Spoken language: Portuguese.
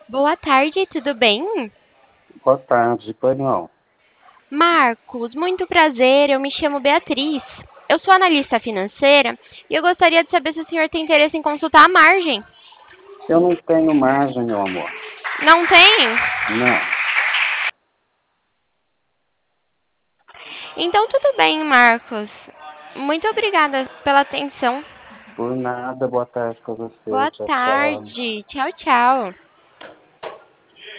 Boa tarde, tudo bem? Boa tarde, pois não. Marcos, muito prazer, eu me chamo Beatriz. Eu sou analista financeira e eu gostaria de saber se o senhor tem interesse em consultar a margem. Eu não tenho margem, meu amor. Não tem? Não. Então tudo bem, Marcos. Muito obrigada pela atenção. Por nada, boa tarde pra você. Boa Tchau, tchau. tarde. Tchau, tchau.